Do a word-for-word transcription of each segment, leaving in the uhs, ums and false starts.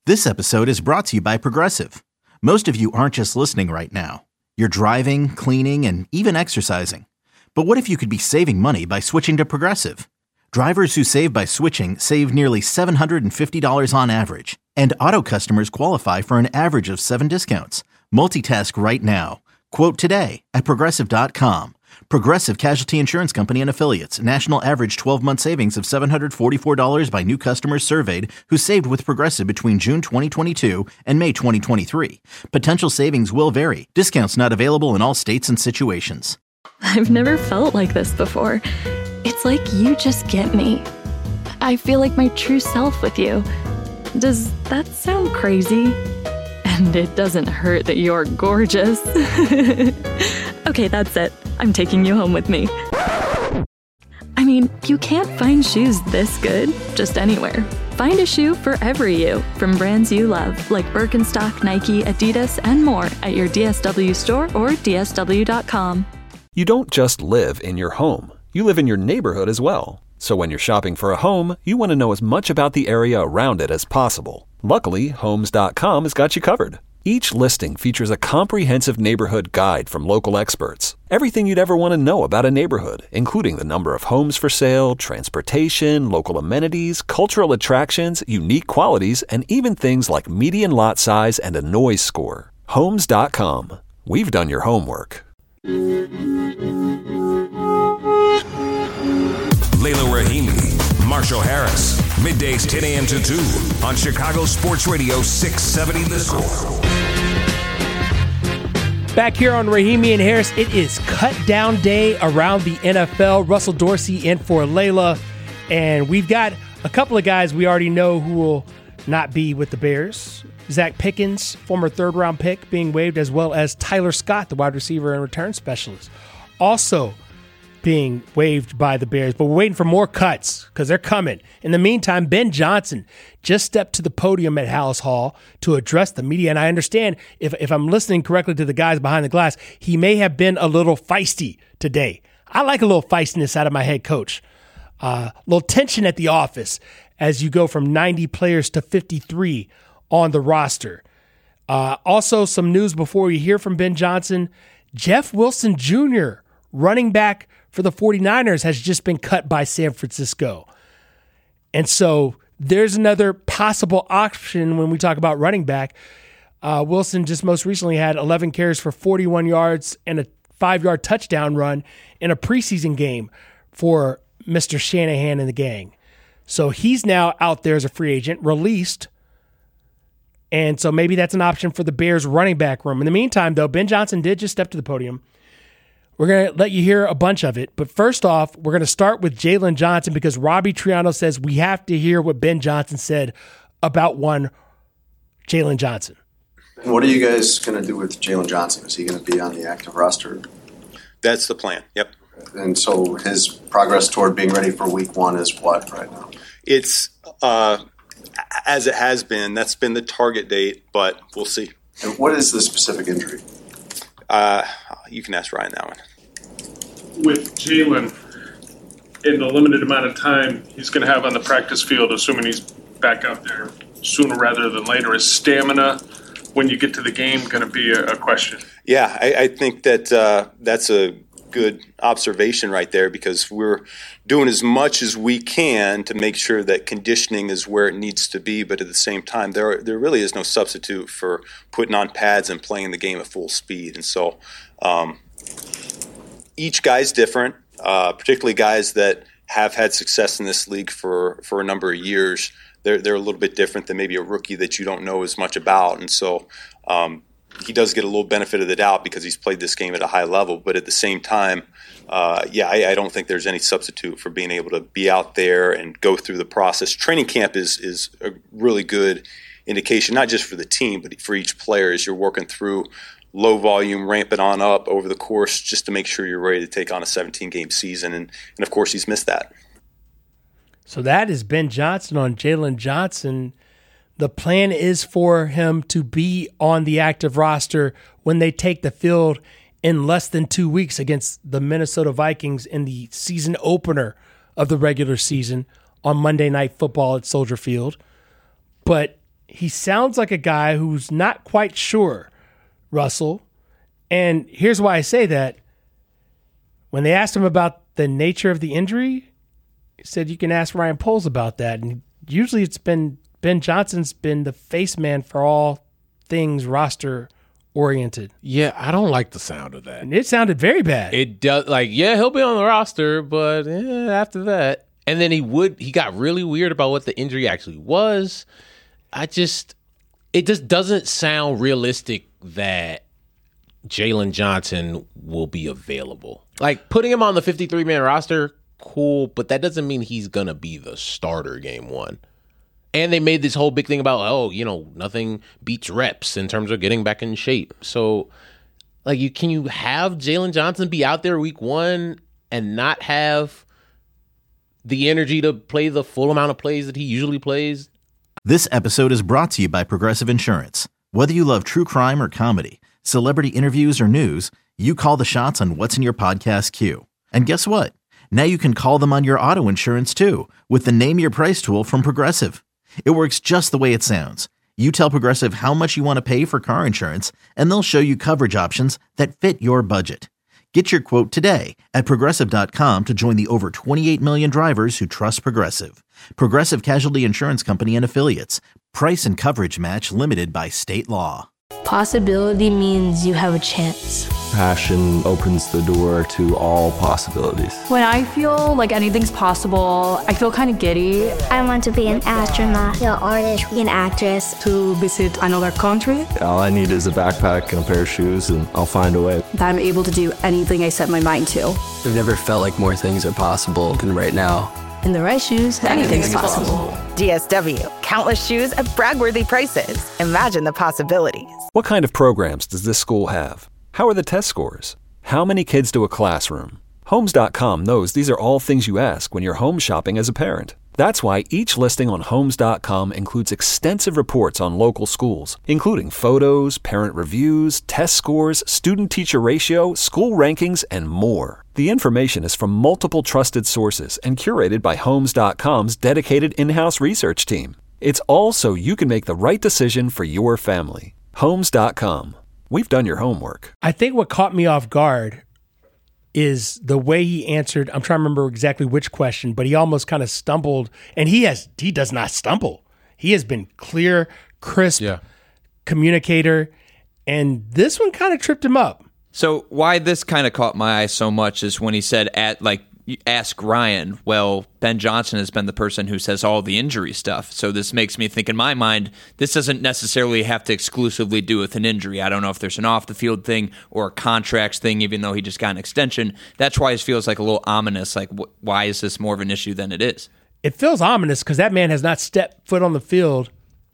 This episode is brought to you by Progressive. Most of you aren't just listening right now. You're driving, cleaning, and even exercising. But what if you could be saving money by switching to Progressive? Drivers who save by switching save nearly seven hundred fifty dollars on average. And auto customers qualify for an average of seven discounts. Multitask right now. Quote today at Progressive dot com. Progressive Casualty Insurance Company and Affiliates. National average twelve-month savings of seven hundred forty-four dollars by new customers surveyed who saved with Progressive between June twenty twenty-two and May twenty twenty-three. Potential savings will vary. Discounts not available in all states and situations. I've never felt like this before. It's like you just get me. I feel like my true self with you. Does that sound crazy? And it doesn't hurt that you're gorgeous. Okay, that's it. I'm taking you home with me. I mean, you can't find shoes this good just anywhere. Find a shoe for every you from brands you love, like Birkenstock, Nike, Adidas, and more at your D S W store or D S W dot com. You don't just live in your home. You live in your neighborhood as well. So when you're shopping for a home, you want to know as much about the area around it as possible. Luckily, Homes dot com has got you covered. Each listing features a comprehensive neighborhood guide from local experts. Everything you'd ever want to know about a neighborhood, including the number of homes for sale, transportation, local amenities, cultural attractions, unique qualities, and even things like median lot size and a noise score. Homes dot com. We've done your homework. Layla Rahimi, Marshall Harris, middays ten a.m. to two on Chicago Sports Radio six seventy The Score. Back here on Rahimi and Harris, it is cut down day around the N F L. Russell Dorsey in for Layla, and we've got a couple of guys we already know who will not be with the Bears. Zach Pickens, former third-round pick, being waived, as well as Tyler Scott, the wide receiver and return specialist, also being waived by the Bears. But we're waiting for more cuts because they're coming. In the meantime, Ben Johnson just stepped to the podium at Halas Hall to address the media. And I understand, if, if I'm listening correctly to the guys behind the glass, he may have been a little feisty today. I like a little feistiness out of my head coach. A uh, little tension at the office as you go from ninety players to fifty-three on the roster. Uh, also, some news before we hear from Ben Johnson. Jeff Wilson Junior, running back for the 49ers, has just been cut by San Francisco. And so there's another possible option when we talk about running back. Uh, Wilson just most recently had eleven carries for forty-one yards and a five-yard touchdown run in a preseason game for Mister Shanahan and the gang. So he's now out there as a free agent, released. And so maybe that's an option for the Bears running back room. In the meantime, though, Ben Johnson did just step to the podium. We're going to let you hear a bunch of it. But first off, we're going to start with Jalen Johnson because Robbie Triano says we have to hear what Ben Johnson said about one Jalen Johnson. What are you guys going to do with Jalen Johnson? Is he going to be on the active roster? That's the plan, yep. And so his progress toward being ready for week one is what right now? It's, uh, as it has been, that's been the target date, but we'll see. And what is the specific injury? Uh, you can ask Ryan that one. With Jalen, in the limited amount of time he's going to have on the practice field, assuming he's back out there sooner rather than later, is stamina when you get to the game going to be a, a question? Yeah, I, I think that uh, that's a good observation right there because we're doing as much as we can to make sure that conditioning is where it needs to be, but at the same time, there there really is no substitute for putting on pads and playing the game at full speed. And so um, each guy's different, uh, particularly guys that have had success in this league for, for a number of years. They're, they're a little bit different than maybe a rookie that you don't know as much about. And so um, he does get a little benefit of the doubt because he's played this game at a high level. But at the same time, uh, yeah, I, I don't think there's any substitute for being able to be out there and go through the process. Training camp is is a really good indication, not just for the team, but for each player as you're working through low volume, ramp it on up over the course just to make sure you're ready to take on a seventeen-game season. And, and, of course, he's missed that. So that is Ben Johnson on Jalen Johnson. The plan is for him to be on the active roster when they take the field in less than two weeks against the Minnesota Vikings in the season opener of the regular season on Monday Night Football at Soldier Field. But he sounds like a guy who's not quite sure, Russell. And here's why I say that. When they asked him about the nature of the injury, he said you can ask Ryan Poles about that. And usually it's been Ben Johnson's been the face man for all things roster oriented. Yeah, I don't like the sound of that. And it sounded very bad. It does, like, yeah, he'll be on the roster, but eh, after that. And then he would, he got really weird about what the injury actually was. I just, it just doesn't sound realistic that Jalen Johnson will be available. Like, putting him on the fifty-three man roster, cool, but that doesn't mean he's going to be the starter game one. And they made this whole big thing about, oh, you know, nothing beats reps in terms of getting back in shape. So, like, you can you have Jalen Johnson be out there week one and not have the energy to play the full amount of plays that he usually plays? This episode is brought to you by Progressive Insurance. Whether you love true crime or comedy, celebrity interviews or news, you call the shots on what's in your podcast queue. And guess what? Now you can call them on your auto insurance too with the Name Your Price tool from Progressive. It works just the way it sounds. You tell Progressive how much you want to pay for car insurance, and they'll show you coverage options that fit your budget. Get your quote today at Progressive dot com to join the over twenty-eight million drivers who trust Progressive. Progressive Casualty Insurance Company and Affiliates. Price and coverage match limited by state law. Possibility means you have a chance. Passion opens the door to all possibilities. When I feel like anything's possible, I feel kind of giddy. I want to be an astronaut, an artist, an actress. To visit another country. All I need is a backpack and a pair of shoes, and I'll find a way. That I'm able to do anything I set my mind to. I've never felt like more things are possible than right now. In the right shoes, anything's, anything's possible. possible. D S W. Countless shoes at brag-worthy prices. Imagine the possibilities. What kind of programs does this school have? How are the test scores? How many kids to a classroom? Homes dot com knows these are all things you ask when you're home shopping as a parent. That's why each listing on Homes dot com includes extensive reports on local schools, including photos, parent reviews, test scores, student-teacher ratio, school rankings, and more. The information is from multiple trusted sources and curated by Homes dot com's dedicated in-house research team. It's all so you can make the right decision for your family. Homes dot com. We've done your homework. I think what caught me off guard is the way he answered. I'm trying to remember exactly which question, but he almost kind of stumbled. And he has he does not stumble. He has been clear, crisp yeah. communicator. And this one kind of tripped him up. So why this kind of caught my eye so much is when he said, at like, ask Ryan. Well, Ben Johnson has been the person who says all the injury stuff. So this makes me think in my mind, this doesn't necessarily have to exclusively do with an injury. I don't know if there's an off-the-field thing or a contracts thing, even though he just got an extension. That's why it feels like a little ominous. Like, wh- why is this more of an issue than it is? It feels ominous because that man has not stepped foot on the field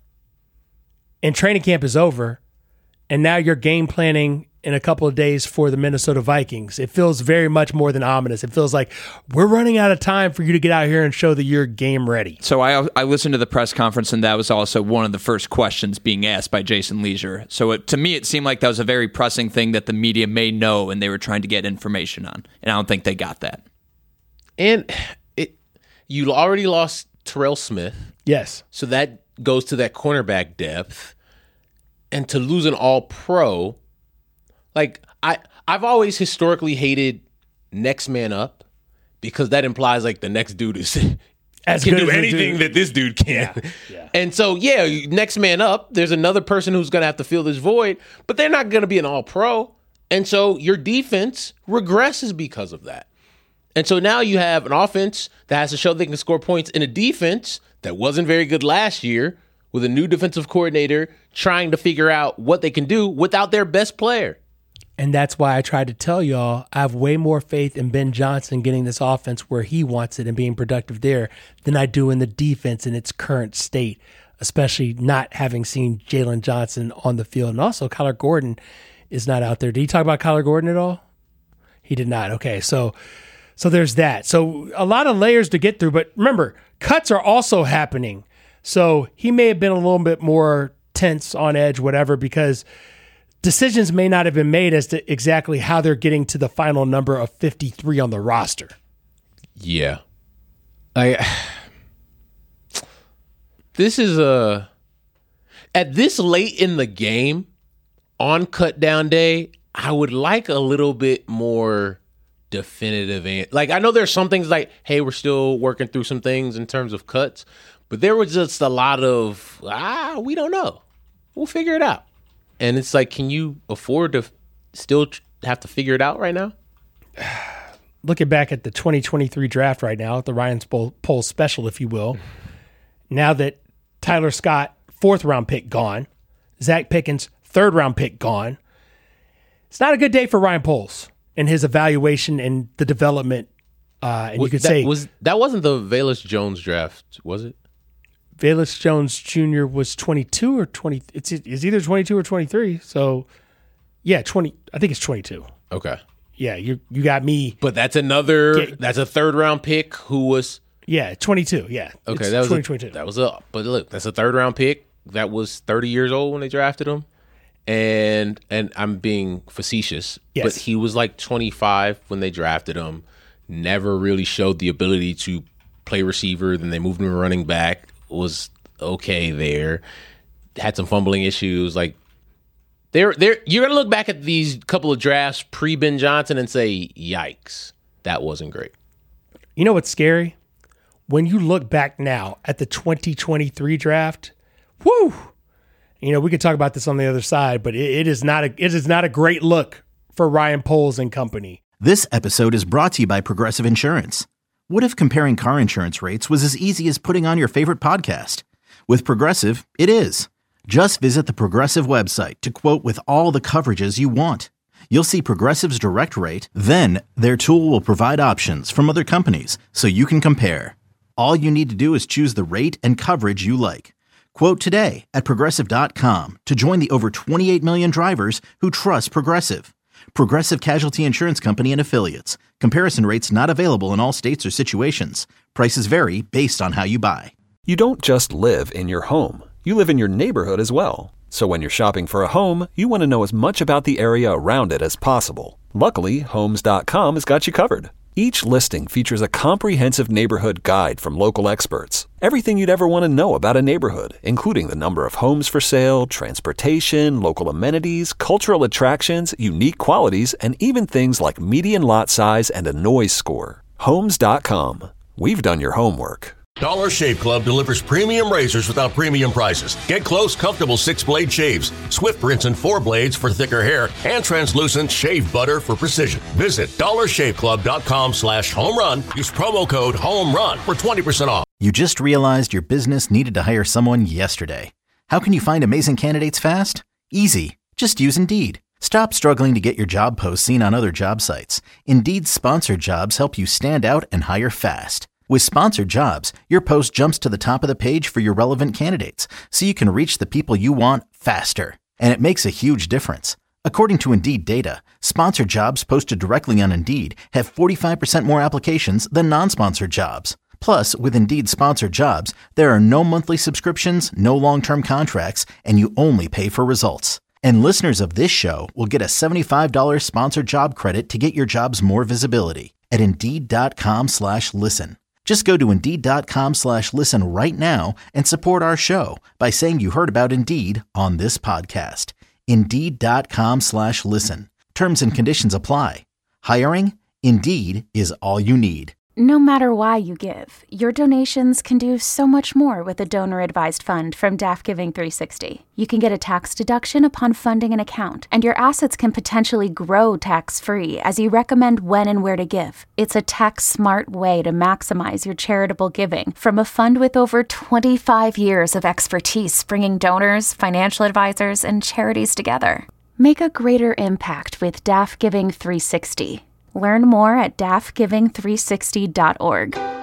and training camp is over. And now you're game planning in a couple of days for the Minnesota Vikings. It feels very much more than ominous. It feels like we're running out of time for you to get out here and show that you're game ready. So I I listened to the press conference, and that was also one of the first questions being asked by Jason Leisure. So it, to me, it seemed like that was a very pressing thing that the media may know and they were trying to get information on. And I don't think they got that. And it you already lost Terrell Smith. Yes. So that goes to that cornerback depth. And to lose an all-pro, like I, I've always historically hated next man up because that implies like the next dude is as can good do as anything dude. that this dude can. Yeah, yeah. And so, yeah, next man up, there's another person who's going to have to fill this void, but they're not going to be an all-pro. And so your defense regresses because of that. And so now you have an offense that has to show they can score points in a defense that wasn't very good last year with a new defensive coordinator trying to figure out what they can do without their best player. And that's why I tried to tell y'all I have way more faith in Ben Johnson getting this offense where he wants it and being productive there than I do in the defense in its current state, especially not having seen Jalen Johnson on the field. And also Kyler Gordon is not out there. Did he talk about Kyler Gordon at all? He did not. Okay, so so there's that. So a lot of layers to get through. But remember, cuts are also happening. So he may have been a little bit more tense, on edge, whatever, because decisions may not have been made as to exactly how they're getting to the final number of fifty-three on the roster. Yeah. I. This is a. At this late in the game, on cut down day, I would like a little bit more definitive. An- like, I know there's some things like, hey, we're still working through some things in terms of cuts, but there was just a lot of, ah, we don't know. We'll figure it out. And it's like, can you afford to still have to figure it out right now? Looking back at the twenty twenty-three draft right now, the Ryan's Poll special, if you will, now that Tyler Scott, fourth round pick, gone, Zach Pickens, third round pick, gone, it's not a good day for Ryan Poles and his evaluation and the development. Uh, and Well, you could that say was that wasn't the Velus Jones draft, was it? Velus Jones Junior was twenty-two or twenty. It's, it's either twenty-two or twenty-three. So, yeah, twenty. I think it's twenty-two. Okay. Yeah, you you got me. But that's another. Get, that's a third round pick who was. Yeah, twenty-two. Yeah. Okay, it's that was twenty twenty-two. A, that was up. But look, that's a third round pick that was thirty years old when they drafted him, and and I'm being facetious, yes. but he was like twenty-five when they drafted him. Never really showed the ability to play receiver. Then they moved him to running back. Was okay there. Had some fumbling issues. Like there, there. You're gonna look back at these couple of drafts pre Ben Johnson and say, "Yikes, that wasn't great." You know what's scary? When you look back now at the twenty twenty-three draft, whoo! You know, we could talk about this on the other side, but it, it is not a it is not a great look for Ryan Poles and company. This episode is brought to you by Progressive Insurance. What if comparing car insurance rates was as easy as putting on your favorite podcast? With Progressive, it is. Just visit the Progressive website to quote with all the coverages you want. You'll see Progressive's direct rate, then their tool will provide options from other companies so you can compare. All you need to do is choose the rate and coverage you like. Quote today at Progressive dot com to join the over twenty-eight million drivers who trust Progressive. Progressive Casualty Insurance Company and Affiliates. Comparison rates not available in all states or situations. Prices vary based on how you buy. You don't just live in your home. You live in your neighborhood as well. So when you're shopping for a home, you want to know as much about the area around it as possible. Luckily, Homes dot com has got you covered. Each listing features a comprehensive neighborhood guide from local experts. Everything you'd ever want to know about a neighborhood, including the number of homes for sale, transportation, local amenities, cultural attractions, unique qualities, and even things like median lot size and a noise score. Homes dot com. We've done your homework. Dollar Shave Club delivers premium razors without premium prices. Get close, comfortable six-blade shaves, swift rinse and four blades for thicker hair, and translucent shave butter for precision. Visit dollar shave club dot com slash home run. Use promo code HOMERUN for twenty percent off. You just realized your business needed to hire someone yesterday. How can you find amazing candidates fast? Easy. Just use Indeed. Stop struggling to get your job posts seen on other job sites. Indeed's sponsored jobs help you stand out and hire fast. With sponsored jobs, your post jumps to the top of the page for your relevant candidates, so you can reach the people you want faster. And it makes a huge difference. According to Indeed data, sponsored jobs posted directly on Indeed have forty-five percent more applications than non-sponsored jobs. Plus, with Indeed sponsored jobs, there are no monthly subscriptions, no long-term contracts, and you only pay for results. And listeners of this show will get a seventy-five dollars sponsored job credit to get your jobs more visibility at Indeed dot com slash listen. Just go to Indeed dot com slash listen right now and support our show by saying you heard about Indeed on this podcast. Indeed dot com slash listen. Terms and conditions apply. Hiring? Indeed is all you need. No matter why you give, your donations can do so much more with a donor-advised fund from D A F Giving three sixty. You can get a tax deduction upon funding an account, and your assets can potentially grow tax-free as you recommend when and where to give. It's a tax-smart way to maximize your charitable giving from a fund with over twenty-five years of expertise bringing donors, financial advisors, and charities together. Make a greater impact with D A F Giving three sixty. Learn more at D A F giving three sixty dot org.